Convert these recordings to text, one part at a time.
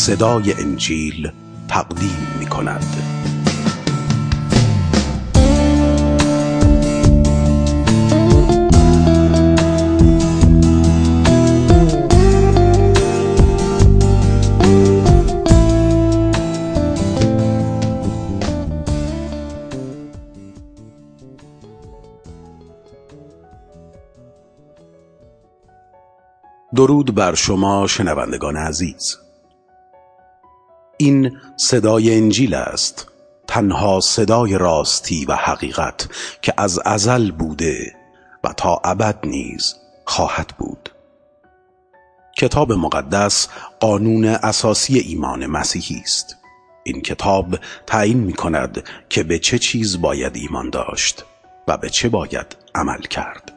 صدای انجیل تقدیم می کند. درود بر شما شنوندگان عزیز. این صدای انجیل است، تنها صدای راستی و حقیقت که از ازل بوده و تا ابد نیز خواهد بود. کتاب مقدس قانون اساسی ایمان مسیحی است. این کتاب تعیین می کند که به چه چیز باید ایمان داشت و به چه باید عمل کرد.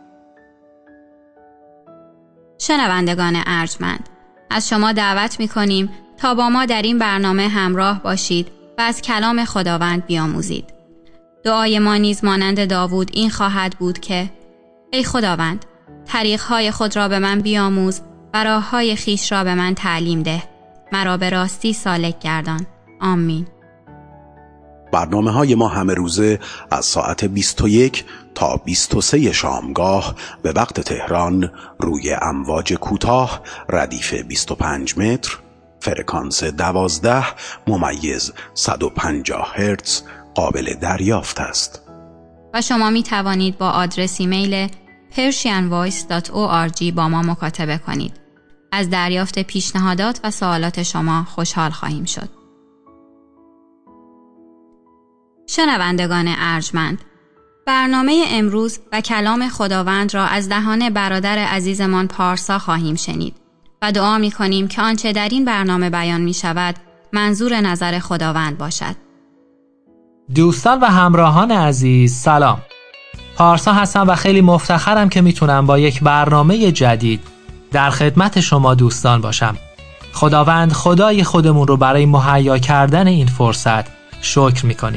شنوندگان ارجمند، از شما دعوت می‌کنیم تا با ما در این برنامه همراه باشید و از کلام خداوند بیاموزید. دعای ما نیز مانند داوود این خواهد بود که ای خداوند، طریق‌های خود را به من بیاموز و راه‌های خویش را به من تعلیم ده. مرا به راستی سالک گردان. آمین. برنامه‌های ما همه روزه از ساعت 21 تا 23 شامگاه به وقت تهران روی امواج کوتاه ردیف 25 متر، فرکانس 12 ممیز 150 هرتز قابل دریافت است. و شما می توانید با آدرس ایمیل persianvoice.org با ما مکاتبه کنید. از دریافت پیشنهادات و سوالات شما خوشحال خواهیم شد. شنوندگان ارجمند، برنامه امروز و کلام خداوند را از دهان برادر عزیزمان پارسا خواهیم شنید و دعا می کنیم که آنچه در این برنامه بیان می شود منظور نظر خداوند باشد. دوستان و همراهان عزیز، سلام. پارسا هستم و خیلی مفتخرم که میتونم با یک برنامه جدید در خدمت شما دوستان باشم. خداوند خدای خودمون رو برای مهیا کردن این فرصت شکر میکنیم.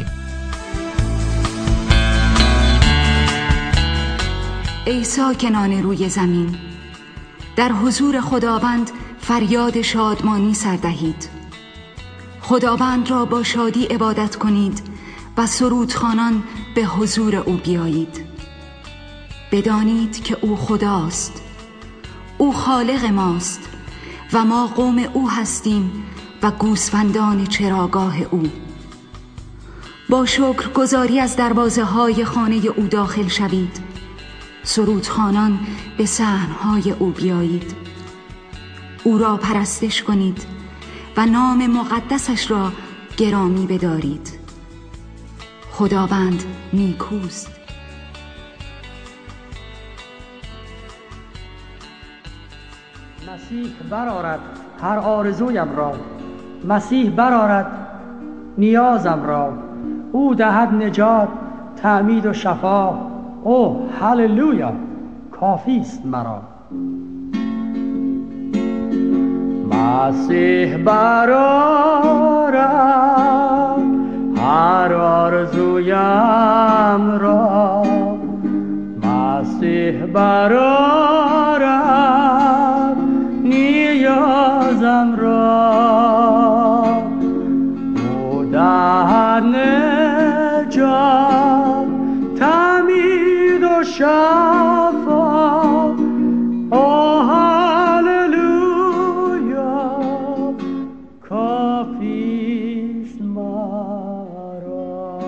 ای ساکنان روی زمین، در حضور خداوند فریاد شادمانی سر دهید. خداوند را با شادی عبادت کنید و سرودخوانان به حضور او بیایید. بدانید که او خداست، او خالق ماست و ما قوم او هستیم و گوسفندان چراگاه او. با شکرگزاری از دروازه های خانه او داخل شوید. سرودخوانان به صحن‌های او بیایید. او را پرستش کنید و نام مقدسش را گرامی بدارید. خداوند نیکوست. مسیح برآرد هر آرزویم را، مسیح برآرد نیازم را. او دهد نجات، تعمید و شفا. اوه هللویا، کافی است مرا. مسیح برآرد هر آرزویم را، مسیح برآرد نیازم را. او دهد نجات، تعمید و شفا. اوه هللویا، کافی است مرا.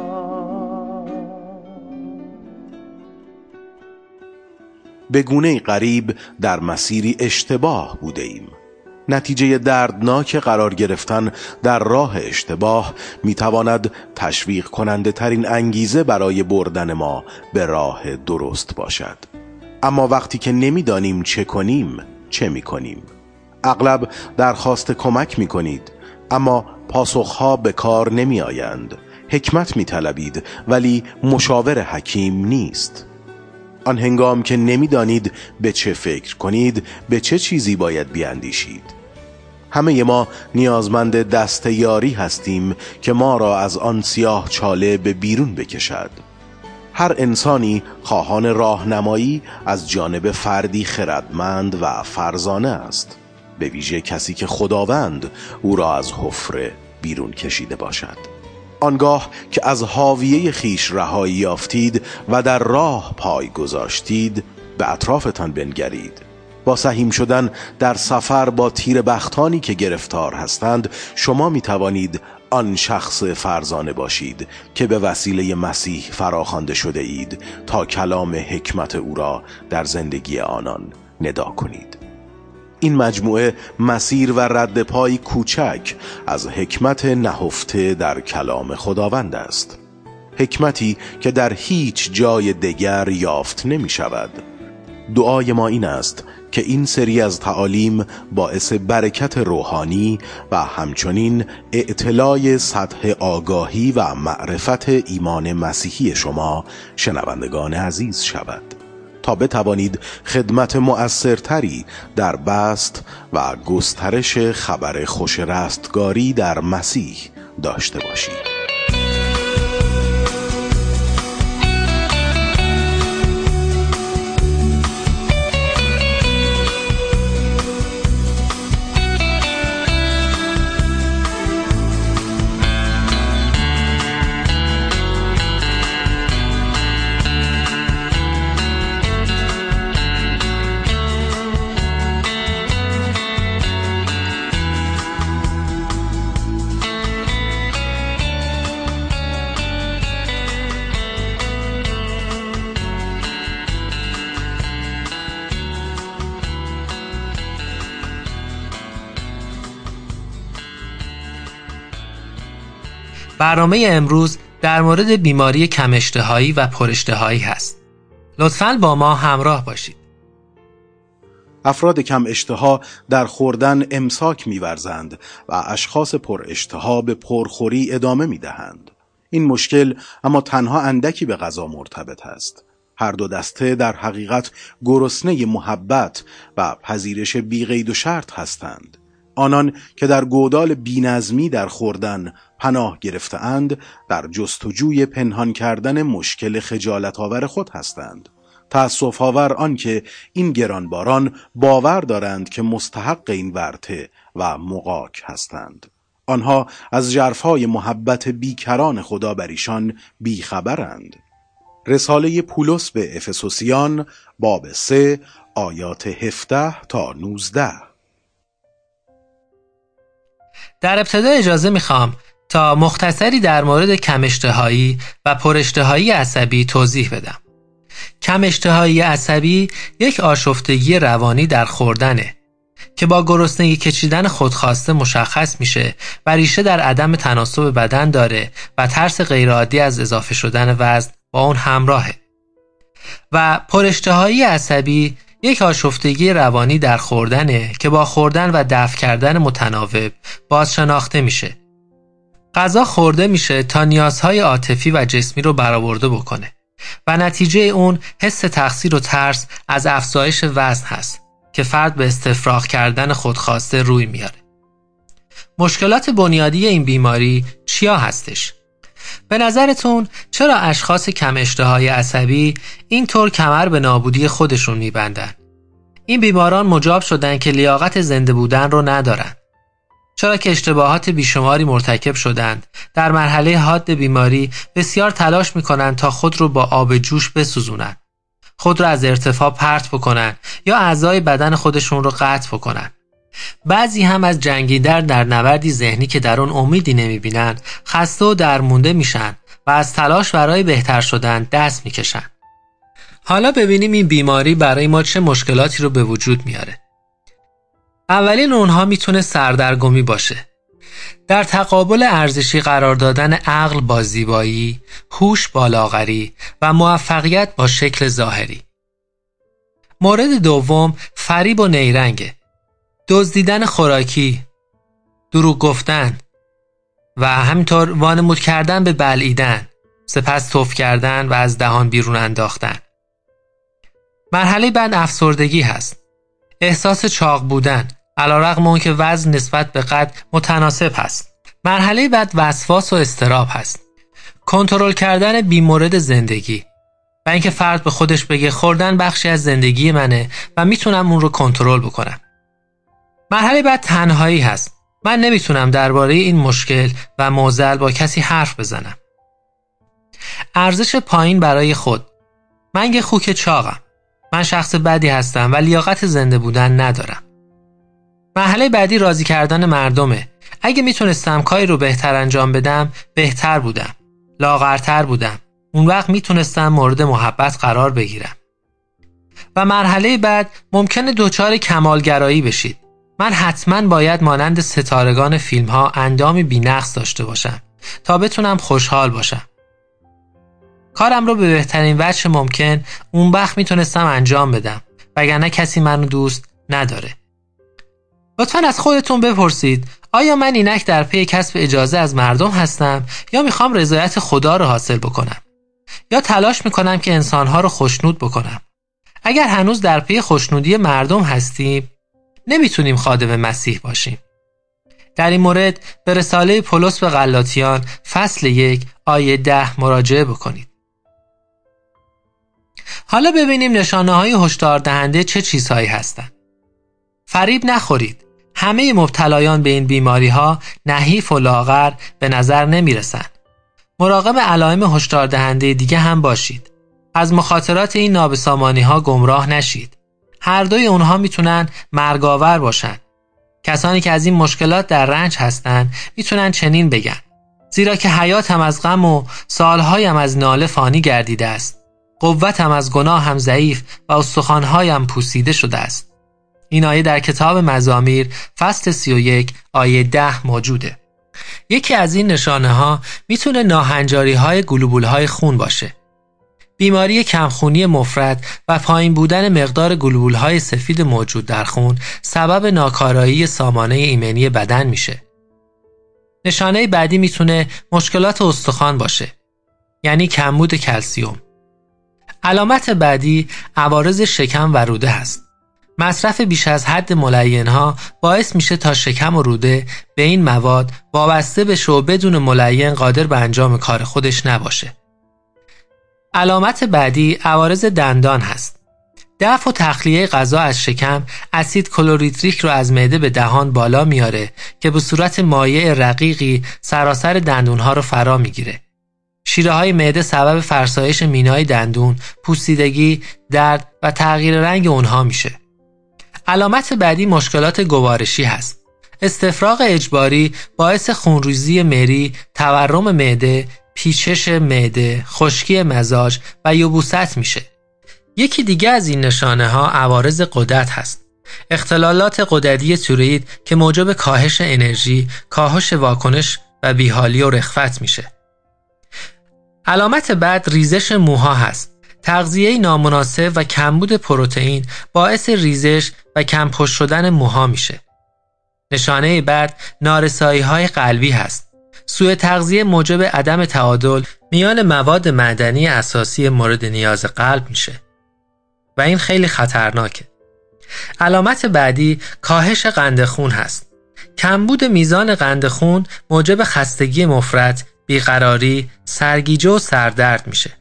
به گونه غریب در مسیری اشتباه بوده ایم. نتیجه دردناک قرار گرفتن در راه اشتباه میتواند تشویق کننده ترین انگیزه برای بردن ما به راه درست باشد. اما وقتی که نمیدانیم چه کنیم، چه میکنیم؟ اغلب درخواست کمک میکنید، اما پاسخها به کار نمی آیند. حکمت میطلبید ولی مشاور حکیم نیست. آن هنگام که نمیدانید به چه فکر کنید، به چه چیزی باید بیاندیشید. همه ما نیازمند دست یاری هستیم که ما را از آن سیاه چاله به بیرون بکشد. هر انسانی خواهان راهنمایی از جانب فردی خردمند و فرزانه است. به ویژه کسی که خداوند او را از حفره بیرون کشیده باشد. آنگاه که از حاویه خیش رهایی یافتید و در راه پای گذاشتید، به اطرافتان بنگرید. با سهیم شدن در سفر با تیر بختانی که گرفتار هستند، شما می توانید آن شخص فرزانه باشید که به وسیله مسیح فراخوانده شده اید تا کلام حکمت او را در زندگی آنان ندا کنید. این مجموعه مسیر و رد پای کوچک از حکمت نهفته در کلام خداوند است، حکمتی که در هیچ جای دیگر یافت نمی شود. دعای ما این است که این سری از تعالیم باعث برکت روحانی و همچنین اطلاع سطح آگاهی و معرفت ایمان مسیحی شما شنوندگان عزیز شود تا بتوانید خدمت مؤثرتری در بسط و گسترش خبر خوش رستگاری در مسیح داشته باشید. برنامه امروز در مورد بیماری کم اشتهایی و پر اشتهایی هست. لطفاً با ما همراه باشید. افراد کم اشتها در خوردن امساک می‌ورزند و اشخاص پر اشتها به پرخوری ادامه می‌دهند. این مشکل اما تنها اندکی به غذا مرتبط است. هر دو دسته در حقیقت گرسنه محبت و پذیرش بی قید و شرط هستند. آنان که در گودال بی‌نظمی در خوردن پناه گرفته‌اند در جستجوی پنهان کردن مشکل خجالت‌آور خود هستند. تأسف‌آور آن که این گرانباران باور دارند که مستحق این ورطه و مغاک هستند. آنها از ژرف‌های محبت بیکران خدا بر ایشان بیخبرند. رساله پولس به افسوسیان باب 3 آیات 17 تا 19. در ابتدا اجازه میخوام تا مختصری در مورد کم اشتهایی و پر اشتهایی عصبی توضیح بدم. کم اشتهایی عصبی یک آشفتگی روانی در خوردنه که با گرسنگی کشیدن خودخواسته مشخص میشه و ریشه در عدم تناسب بدن داره و ترس غیرعادی از اضافه شدن وزن با اون همراهه. و پر اشتهایی عصبی یک آشفتگی روانی در خوردنه که با خوردن و دفع کردن متناوب بازشناخته میشه. غذا خورده میشه تا نیازهای عاطفی و جسمی رو برآورده بکنه و نتیجه اون حس تقصیر و ترس از افزایش وزن هست که فرد به استفراغ کردن خودخواسته روی میاره. مشکلات بنیادی این بیماری چیا هستش؟ به نظرتون چرا اشخاص کم اشتهای عصبی اینطور کمر به نابودی خودشون میبندن؟ این بیماران مجاب شدن که لیاقت زنده بودن رو ندارن. چرا که اشتباهات بیشماری مرتکب شدند. در مرحله حاد بیماری بسیار تلاش میکنن تا خود رو با آب جوش بسوزونن، خود رو از ارتفاع پرت بکنن یا اعضای بدن خودشون رو قطع بکنن. بعضی هم از جنگیدن در نبردی ذهنی که در اون امیدی نمیبینن خسته و درمونده میشن و از تلاش برای بهتر شدن دست میکشن. حالا ببینیم این بیماری برای ما چه مشکلاتی رو به وجود میاره. اولین اونها میتونه سردرگمی باشه. در تقابل ارزشی قرار دادن عقل با زیبایی، هوش با لاغری و موفقیت با شکل ظاهری. مورد دوم فریب و نیرنگه. دزدیدن خوراکی، دروغ گفتن و همینطور وانمود کردن به بلعیدن، سپس تف کردن و از دهان بیرون انداختن. مرحله بعد افسردگی هست. احساس چاق بودن، علیرغم اون که وزن نسبت به قد متناسب هست. مرحله بعد وسواس و اضطراب هست. کنترل کردن بیمورد زندگی و اینکه فرد به خودش بگه خوردن بخشی از زندگی منه و میتونم اون رو کنترل بکنم. مرحله بعد تنهایی هست. من نمیتونم درباره این مشکل و معضل با کسی حرف بزنم. ارزش پایین برای خود. من یه خوک چاقم. من شخص بدی هستم و لیاقت زنده بودن ندارم. مرحله بعدی راضی کردن مردمه. اگه میتونستم کاری رو بهتر انجام بدم، بهتر بودم. لاغرتر بودم. اون وقت میتونستم مورد محبت قرار بگیرم. و مرحله بعد ممکنه دچار کمالگرایی بشید. من حتما باید مانند ستارگان فیلم ها اندامی بی‌نقص داشته باشم تا بتونم خوشحال باشم. کارم رو به بهترین وجه ممکن اون وقت میتونستم انجام بدم، وگرنه کسی منو دوست نداره. لطفاً از خودتون بپرسید آیا من اینک در پی کسب اجازه از مردم هستم یا میخوام رضایت خدا رو حاصل بکنم؟ یا تلاش میکنم که انسانها رو خوشنود بکنم؟ اگر هنوز در پی خوشنودی مردم هستیم، نمیتونیم خادم مسیح باشیم. در این مورد به رساله پولس به غلاطیان فصل 1 آیه 10 مراجعه بکنید. حالا ببینیم نشانه‌های هشدار دهنده چه چیزهایی هستند. فریب نخورید. همه مبتلایان به این بیماری‌ها نحیف و لاغر به نظر نمی‌رسند. مراقب علائم هشدار دهنده دیگه هم باشید. از مخاطرات این نابسامانی‌ها گمراه نشید. هر دوی اونها میتونن مرگاور باشن. کسانی که از این مشکلات در رنج هستن میتونن چنین بگن: زیرا که حیاتم از غم و سالهایم از ناله فانی گردیده است. قوتم از گناهم ضعیف و استخوانهایم پوسیده شده است. این آیه در کتاب مزامیر فصل 31 آیه 10 موجوده. یکی از این نشانه ها میتونه ناهنجاری های گلوبول های خون باشه. بیماری کمخونی مفرط و پایین بودن مقدار گلوبول های سفید موجود در خون سبب ناکارایی سامانه ایمنی بدن میشه. نشانه بعدی میتونه مشکلات استخوان باشه، یعنی کمبود کلسیوم. علامت بعدی عوارض شکم و روده هست. مصرف بیش از حد ملین‌ها باعث میشه تا شکم و روده به این مواد وابسته بشه و بدون ملین قادر به انجام کار خودش نباشه. علامت بعدی عوارض دندان هست. دفع و تخلیه غذا از شکم اسید کلوریدریک رو از معده به دهان بالا میاره که به صورت مایع رقیقی سراسر دندونها رو فرا میگیره. شیره های معده سبب فرسایش مینای دندون، پوسیدگی، درد و تغییر رنگ اونها میشه. علامت بعدی مشکلات گوارشی هست. استفراغ اجباری باعث خونریزی مری، تورم معده، پیچش معده، خشکی مزاج و یبوست میشه. یکی دیگه از این نشانه ها عوارض غدد هست. اختلالات غددی تیروئید که موجب کاهش انرژی، کاهش واکنش و بیحالی و رخوت میشه. علامت بعد ریزش موها هست. تغذیه نامناسب و کمبود پروتئین باعث ریزش و کم‌پشت شدن موها میشه. نشانه بعد نارسایی‌های قلبی هست. سوء تغذیه موجب عدم تعادل میان مواد معدنی اساسی مورد نیاز قلب میشه و این خیلی خطرناکه. علامت بعدی کاهش قند خون هست. کمبود میزان قند خون موجب خستگی مفرط، بیقراری، سرگیجه و سردرد میشه.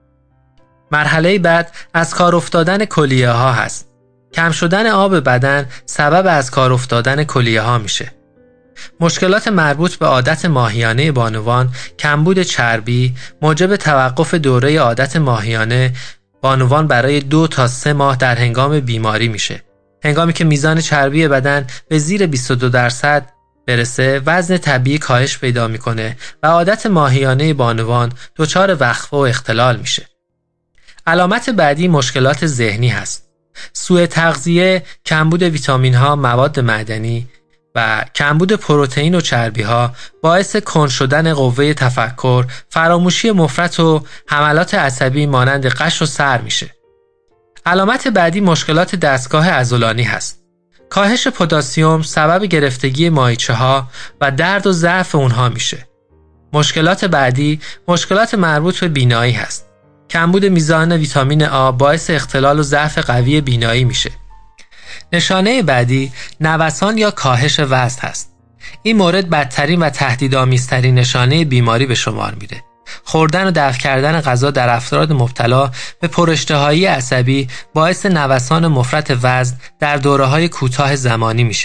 مرحله بعد از کار افتادن کلیه ها هست. کم شدن آب بدن سبب از کار افتادن کلیه ها میشه. مشکلات مربوط به عادت ماهیانه بانوان، کمبود چربی موجب توقف دوره عادت ماهیانه بانوان برای 2 تا 3 ماه در هنگام بیماری میشه. هنگامی که میزان چربی بدن به زیر 22% برسه، وزن طبیعی کاهش پیدا میکنه و عادت ماهیانه بانوان دچار وقفه و اختلال میشه. علامت بعدی مشکلات ذهنی هست. سوء تغذیه، کمبود ویتامین ها، مواد معدنی و کمبود پروتئین و چربی ها باعث کند شدن قوه تفکر، فراموشی مفرط و حملات عصبی مانند قش و سر میشه. علامت بعدی مشکلات دستگاه عضلانی هست. کاهش پتاسیم سبب گرفتگی ماهیچه ها و درد و ضعف اونها میشه. مشکلات بعدی مشکلات مربوط به بینایی هست. کمبود میزان ویتامین آ باعث اختلال و ضعف قوی بینایی میشه. نشانه بعدی نوسان یا کاهش وزن هست. این مورد بدترین و تهدیدآمیزترین نشانه بیماری به شمار میره. خوردن و دفع کردن غذا در افراد مبتلا به پراشتهایی عصبی باعث نوسان مفرط وزن در دوره‌های کوتاه زمانی میشه.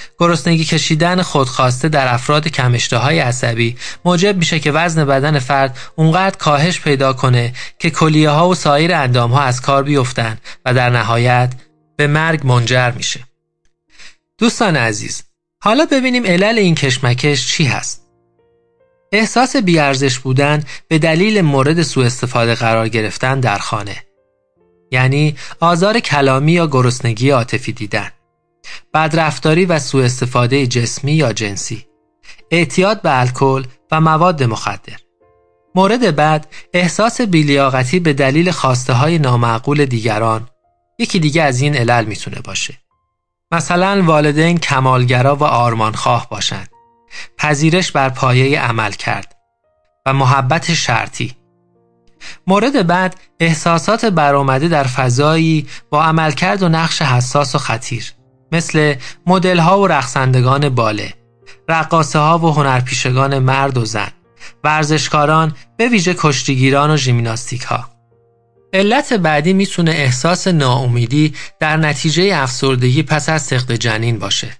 گرسنگی کشیدن خودخواسته در افراد کم اشتهای عصبی موجب میشه که وزن بدن فرد اونقدر کاهش پیدا کنه که کلیه ها و سایر اندام ها از کار بیفتن و در نهایت به مرگ منجر میشه. دوستان عزیز، حالا ببینیم علل این کشمکش چی هست. احساس بیارزش بودن به دلیل مورد سوء استفاده قرار گرفتن در خانه، یعنی آزار کلامی یا گرسنگی عاطفی دیدن، بدرفتاری و سوء استفاده جسمی یا جنسی، اعتیاد به الکل و مواد مخدر. مورد بعد، احساس بی‌لیاقتی به دلیل خواسته های نامعقول دیگران. یکی دیگه از این علل میتونه باشه. مثلا والدین کمالگرا و آرمانخواه باشند، پذیرش بر پایه عمل کرد و محبت شرطی. مورد بعد، احساسات برآمده در فضایی با عملکرد و نقش حساس و خطیر، مثل مدل‌ها و رقصندگان باله، رقاصه‌ها و هنرپیشگان مرد و زن، ورزشکاران به ویژه کشتیگیران و ژیمناستیک‌ها. علت بعدی میتونه احساس ناامیدی در نتیجه افسردگی پس از سقط جنین باشه.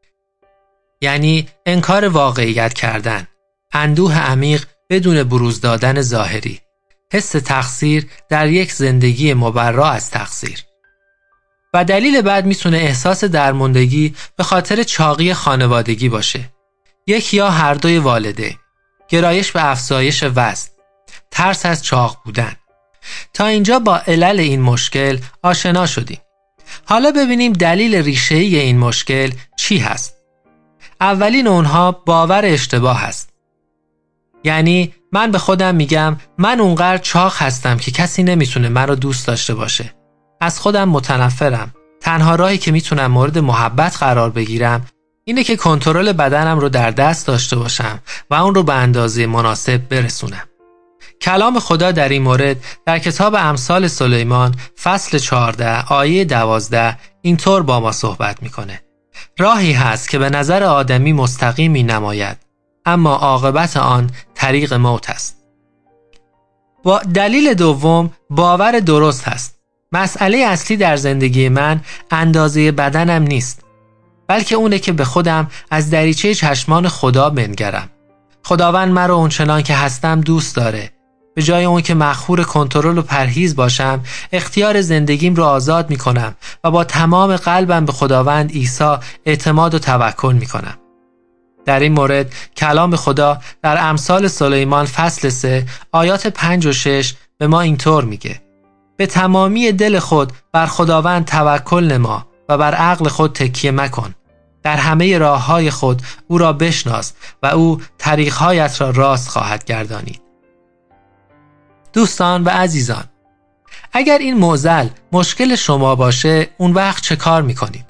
یعنی انکار واقعیت کردن، اندوه عمیق بدون بروز دادن ظاهری، حس تقصیر در یک زندگی مبرا از تقصیر. و دلیل بعد میتونه احساس درماندگی به خاطر چاقی خانوادگی باشه. یک یا هر دوی والدین، گرایش به افزایش وزن، ترس از چاق بودن. تا اینجا با علل این مشکل آشنا شدیم. حالا ببینیم دلیل ریشه‌ای این مشکل چی هست. اولین اونها باور اشتباه هست. یعنی من به خودم میگم من اونقدر چاق هستم که کسی نمیتونه من رو دوست داشته باشه. از خودم متنفرم. تنها راهی که میتونم مورد محبت قرار بگیرم اینه که کنترل بدنم رو در دست داشته باشم و اون رو به اندازه مناسب برسونم. کلام خدا در این مورد در کتاب امثال سلیمان فصل 14 آیه 12 اینطور با ما صحبت میکنه. راهی هست که به نظر آدمی مستقیمی نماید، اما عاقبت آن طریق موت است. با دلیل دوم، باور درست هست. مسئله اصلی در زندگی من اندازه بدنم نیست، بلکه اونه که به خودم از دریچه چشمان خدا بنگرم. خداوند مرا اونچنان که هستم دوست داره. به جای اون که مخمور کنترل و پرهیز باشم، اختیار زندگیم رو آزاد میکنم و با تمام قلبم به خداوند عیسی اعتماد و توکل میکنم. در این مورد کلام خدا در امثال سلیمان فصل 3 آیات 5 و 6 به ما اینطور میگه: به تمامی دل خود بر خداوند توکل نما و بر عقل خود تکیه مکن. در همه راههای خود او را بشناس و او طریقهایت را راست خواهد گردانید. دوستان و عزیزان، اگر این معضل مشکل شما باشه، اون وقت چه کار میکنید؟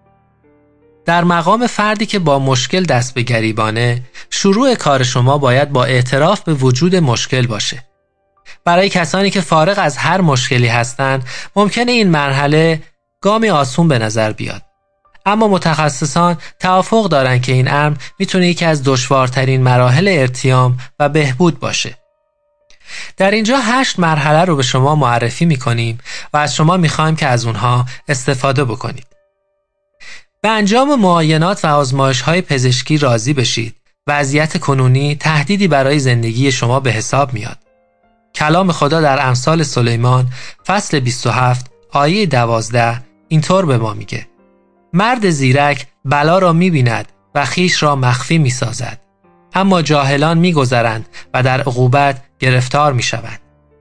در مقام فردی که با مشکل دست به گریبانه، شروع کار شما باید با اعتراف به وجود مشکل باشه. برای کسانی که فارغ از هر مشکلی هستند، ممکنه این مرحله گامی آسون به نظر بیاد. اما متخصصان توافق دارن که این امر میتونه یکی از دشوارترین مراحل ارتیام و بهبود باشه. در اینجا 8 مرحله رو به شما معرفی میکنیم و از شما میخوایم که از اونها استفاده بکنید. به انجام معاینات و آزمایش‌های پزشکی راضی بشید. وضعیت کنونی تهدیدی برای زندگی شما به حساب میاد. کلام خدا در امثال سلیمان فصل 27 آیه 12 اینطور به ما میگه: مرد زیرک بلا را میبیند و خیش را مخفی میسازد، اما جاهلان میگذرند و در عقوبت گرفتار میشوند.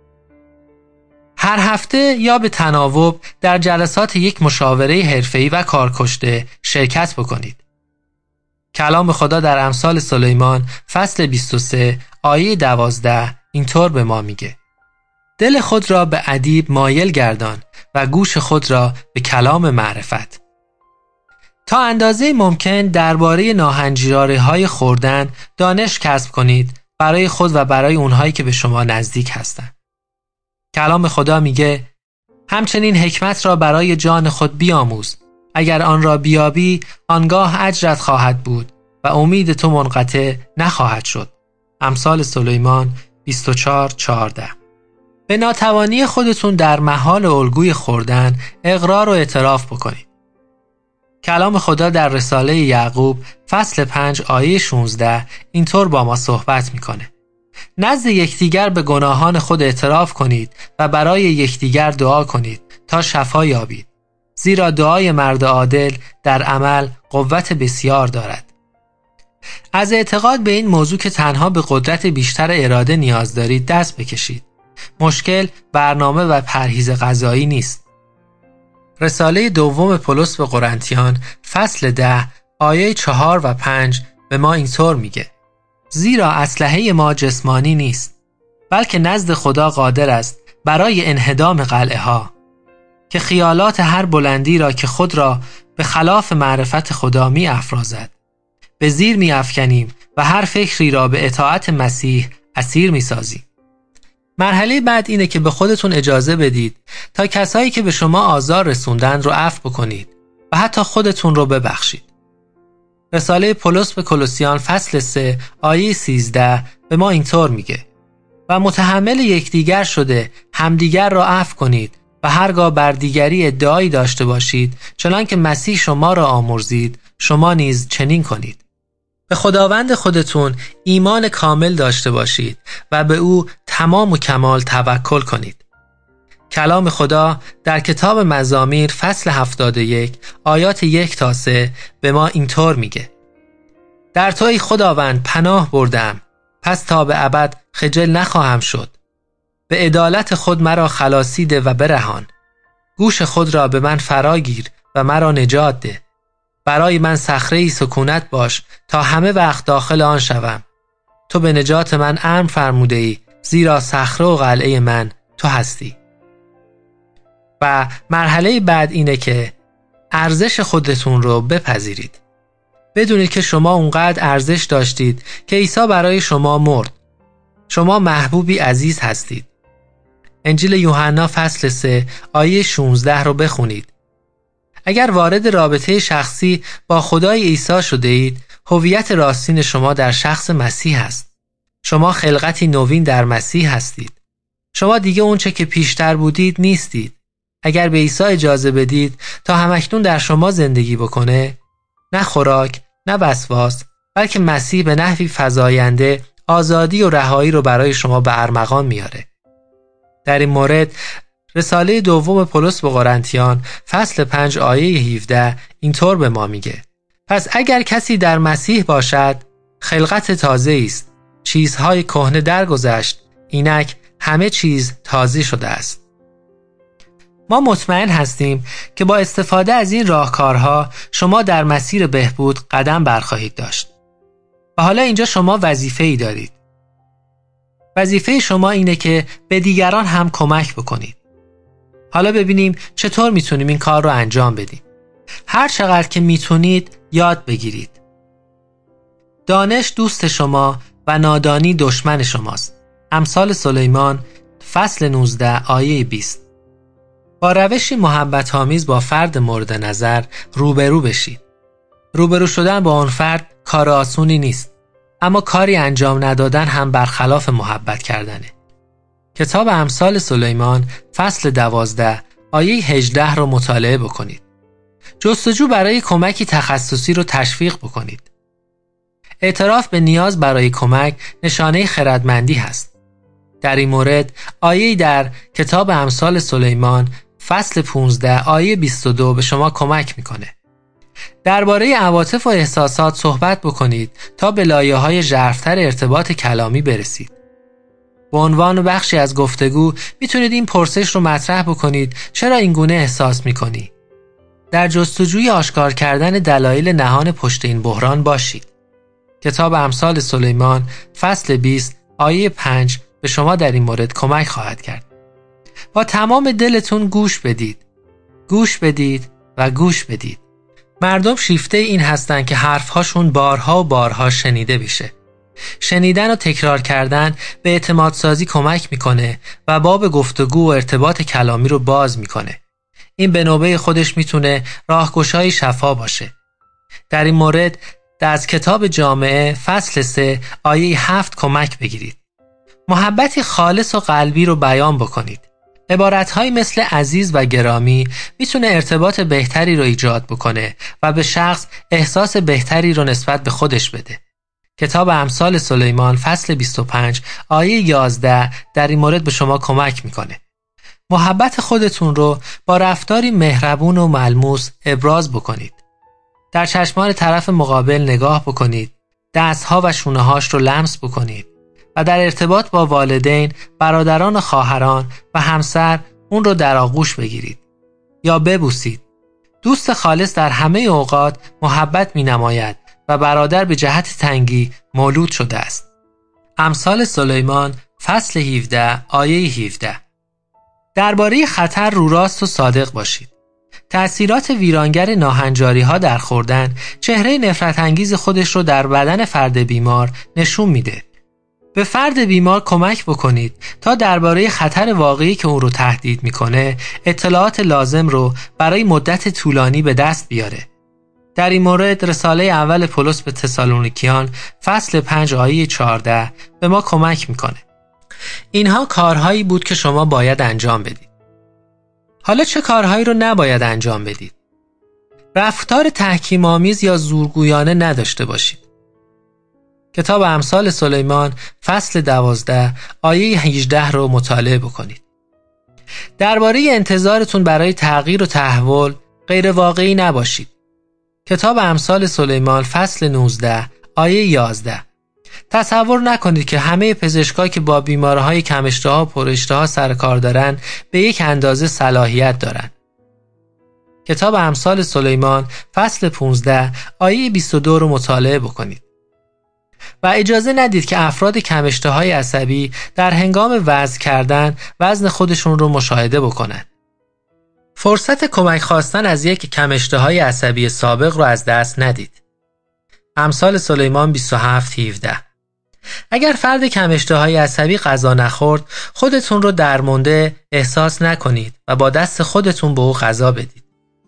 هر هفته یا به تناوب در جلسات یک مشاوره حرفه‌ای و کارکشته شرکت بکنید. کلام خدا در امثال سلیمان فصل 23 آیه 12 اینطور به ما میگه: دل خود را به ادیب مایل گردان و گوش خود را به کلام معرفت. تا اندازه ممکن درباره ناهنجارهای خوردن دانش کسب کنید، برای خود و برای اونهایی که به شما نزدیک هستند. کلام خدا میگه: همچنین حکمت را برای جان خود بیاموز. اگر آن را بیابی، آنگاه اجرت خواهد بود و امید تو منقطع نخواهد شد. امثال سلیمان 24:14. به ناتوانی خودتون در محال الگوی خوردن اقرار و اعتراف بکنید. کلام خدا در رساله یعقوب فصل 5 آیه 16 اینطور با ما صحبت میکنه: نزد یکدیگر به گناهان خود اعتراف کنید و برای یکدیگر دعا کنید تا شفا یابید، زیرا دعای مرد عادل در عمل قوت بسیار دارد. از اعتقاد به این موضوع که تنها به قدرت بیشتر اراده نیاز دارید دست بکشید. مشکل برنامه و پرهیز غذایی نیست. رساله دوم پولس به قرنتیان فصل 10 آیه 4 و 5 به ما اینطور میگه: زیرا اسلحه ما جسمانی نیست، بلکه نزد خدا قادر است برای انهدام قلعه ها، که خیالات هر بلندی را که خود را به خلاف معرفت خدا می افرازد به زیر می افکنیم و هر فکری را به اطاعت مسیح اسیر می سازیم. مرحله بعد اینه که به خودتون اجازه بدید تا کسایی که به شما آزار رسوندن رو عفو بکنید و حتی خودتون رو ببخشید. رساله پولس به کولوسیان فصل 3 آیه 13 به ما اینطور میگه: و متحمل یکدیگر شده همدیگر را عفو کنید و هرگاه بر دیگری ادعایی داشته باشید چنان که مسیح شما را آمرزید شما نیز چنین کنید. به خداوند خودتون ایمان کامل داشته باشید و به او تمام و کمال توکل کنید. کلام خدا در کتاب مزامیر فصل 71 آیات 1 تا 3 به ما اینطور میگه: در تو ای خداوند پناه بردم، پس تا به ابد خجل نخواهم شد. به عدالت خود مرا خلاصی ده و برهان. گوش خود را به من فراگیر و مرا نجات ده. برای من صخره‌ای سکونت باش تا همه وقت داخل آن شوم. تو به نجات من امر فرموده ای، زیرا صخره و قلعه من تو هستی. و مرحله بعد اینه که ارزش خودتون رو بپذیرید. بدونید که شما اونقدر ارزش داشتید که عیسی برای شما مرد. شما محبوبی عزیز هستید. انجیل یوحنا فصل 3 آیه 16 رو بخونید. اگر وارد رابطه شخصی با خدای عیسی شده اید، هویت راستین شما در شخص مسیح است. شما خلقتی نوین در مسیح هستید. شما دیگه اونچه که پیشتر بودید نیستید. اگر به عیسی اجازه بدید تا همکنون در شما زندگی بکنه، نه خوراک، نه وسواس، بلکه مسیح به نحوی فزاینده آزادی و رهایی رو برای شما به ارمغان میاره. در این مورد رساله دوم پولس به قرنتیان فصل 5 آیه 17 اینطور به ما میگه: پس اگر کسی در مسیح باشد خلقت تازه است، چیزهای کهنه درگذشت، اینک همه چیز تازه شده است. ما مطمئن هستیم که با استفاده از این راهکارها شما در مسیر بهبود قدم برخواهید داشت. و حالا اینجا شما وظیفه‌ای دارید. وظیفه شما اینه که به دیگران هم کمک بکنید. حالا ببینیم چطور میتونیم این کار رو انجام بدیم. هر چقدر که میتونید یاد بگیرید. دانش دوست شما و نادانی دشمن شماست. امثال سلیمان فصل 19 آیه 20. با روشی محبت آمیز با فرد مورد نظر روبرو بشید. روبرو شدن با آن فرد کار آسونی نیست، اما کاری انجام ندادن هم برخلاف محبت کردنه. کتاب امثال سلیمان فصل 12 آیه 18 رو مطالعه بکنید. جستجو برای کمکی تخصصی رو تشویق بکنید. اعتراف به نیاز برای کمک نشانه خردمندی هست. در این مورد آیه‌ای در کتاب امثال سلیمان فصل 15 آیه 22 به شما کمک میکنه. درباره عواطف و احساسات صحبت بکنید تا به لایه‌های ژرف‌تر ارتباط کلامی برسید. به عنوان بخشی از گفتگو میتونید این پرسش رو مطرح بکنید: چرا این گونه احساس میکنی؟ در جستجوی آشکار کردن دلایل نهان پشت این بحران باشید. کتاب امثال سلیمان فصل 20 آیه 5 به شما در این مورد کمک خواهد کرد. با تمام دلتون گوش بدید. گوش بدید و گوش بدید. مردم شیفته این هستن که حرفهاشون بارها و بارها شنیده بشه. شنیدن و تکرار کردن به اعتماد سازی کمک میکنه و باب گفتگو و ارتباط کلامی رو باز میکنه. این به نوبه خودش میتونه راهگشای شفا باشه. در این مورد از کتاب جامعه فصل 3 آیه 7 کمک بگیرید. محبتی خالص و قلبی رو بیان بکنید. عبارتهایی مثل عزیز و گرامی میتونه ارتباط بهتری رو ایجاد بکنه و به شخص احساس بهتری رو نسبت به خودش بده. کتاب امثال سلیمان فصل 25 آیه 11 در این مورد به شما کمک میکنه. محبت خودتون رو با رفتاری مهربون و ملموس ابراز بکنید. در چشمان طرف مقابل نگاه بکنید. دستها و شونه‌هاش رو لمس بکنید و در ارتباط با والدین، برادران و خواهران و همسر اون رو در آغوش بگیرید یا ببوسید. دوست خالص در همه اوقات محبت می‌نماید و برادر به جهت تنگی مولود شده است. امثال سلیمان فصل 17 آیه 17. درباره خطر رو راست و صادق باشید. تأثیرات ویرانگر ناهنجاری‌ها در خوردن چهره نفرت انگیز خودش رو در بدن فرد بیمار نشون میده. به فرد بیمار کمک بکنید تا درباره خطر واقعی که اون رو تهدید میکنه اطلاعات لازم رو برای مدت طولانی به دست بیاره. در این مورد رساله اول پولس به تسالونیکیان فصل 5 آیه 14 به ما کمک میکنه. اینها کارهایی بود که شما باید انجام بدید. حالا چه کارهایی رو نباید انجام بدید؟ رفتار تحکیم‌آمیز یا زورگویانه نداشته باشید. کتاب امثال سلیمان فصل 12 آیه 18 رو مطالعه بکنید. درباره انتظارتون برای تغییر و تحول غیر واقعی نباشید. کتاب امثال سلیمان فصل 19 آیه 11. تصور نکنید که همه پزشکا که با بیماری‌های کم اشتها و پر اشتها سر کار دارن به یک اندازه صلاحیت دارن. کتاب امثال سلیمان فصل 15 آیه 22 رو مطالعه بکنید. و اجازه ندید که افراد کم اشتهای عصبی در هنگام وزن کردن وزن خودشون رو مشاهده بکنن. فرصت کمک خواستن از یک کم اشتهای عصبی سابق رو از دست ندید. امثال سلیمان 27:17. اگر فرد کم اشتهای عصبی غذا نخورد، خودتون رو درمانده احساس نکنید و با دست خودتون به او غذا بدید.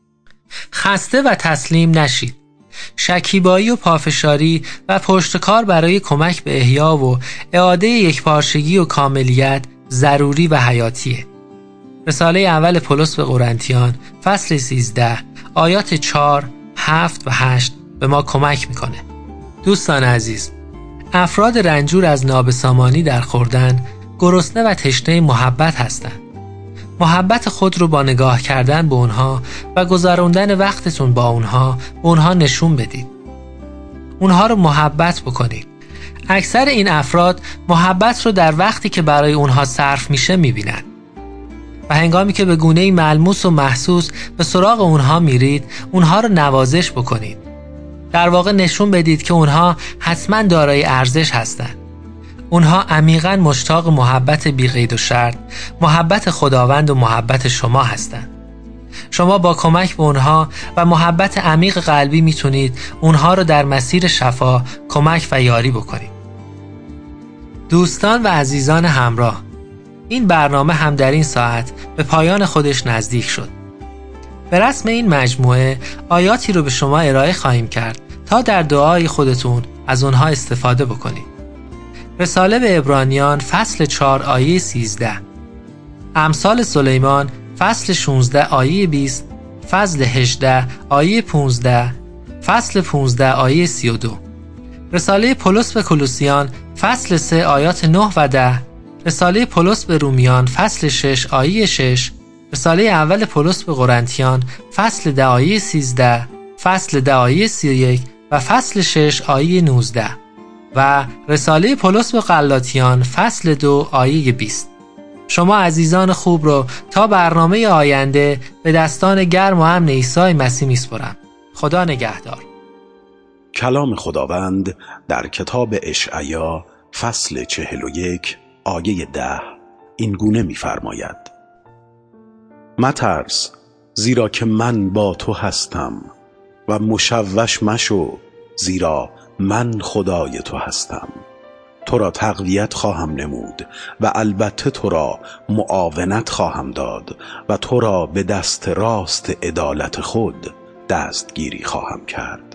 خسته و تسلیم نشید. شکیبایی و پافشاری و پشتکار برای کمک به احیا و اعاده یکپارچگی و کاملیت ضروری و حیاتیه. رساله اول پولس به قرنتیان فصل 13 آیات 4، 7 و 8 به ما کمک میکنه. دوستان عزیز، افراد رنجور از نابسامانی در خوردن گرسنه و تشنه محبت هستند. محبت خود رو با نگاه کردن به اونها و گذراندن وقتتون با اونها به اونها نشون بدید. اونها رو محبت بکنید. اکثر این افراد محبت رو در وقتی که برای اونها صرف میشه میبینن و هنگامی که به گونه‌ای ملموس و محسوس به سراغ اونها میرید، اونها رو نوازش بکنید. در واقع نشون بدید که اونها حتما دارای ارزش هستند. اونها عمیقاً مشتاق محبت بی قید و شرط، محبت خداوند و محبت شما هستند. شما با کمک به اونها و محبت عمیق قلبی میتونید اونها رو در مسیر شفا کمک و یاری بکنید. دوستان و عزیزان همراه، این برنامه هم در این ساعت به پایان خودش نزدیک شد. به رسم این مجموعه آیاتی رو به شما ارائه خواهیم کرد تا در دعای خودتون از اونها استفاده بکنید. رساله به عبرانیان فصل 4 آیه 13، امثال سلیمان فصل 16 آیه 20، فصل 18 آیه 15، فصل 15 آیه 32. رساله پولس به کولوسیان فصل 3 آیات 9 و 10، رساله پولس به رومیان فصل 6 آیه 6، رساله اول پولس به قرنتیان فصل 10 آیه 13، فصل 10 آیه 31 و فصل 6 آیه 19 و رساله پولس به غلاطیان فصل 2 آیه 20. شما عزیزان خوب رو تا برنامه آینده به دستان گرم و امن عیسی مسیح میسپارم. خدا نگهدار. کلام خداوند در کتاب اشعیا فصل 41 آیه 10 این گونه می‌فرماید: مترس، زیرا که من با تو هستم، و مشوش مشو، زیرا من خدای تو هستم. تو را تقویت خواهم نمود و البته تو را معاونت خواهم داد و تو را به دست راست عدالت خود دستگیری خواهم کرد.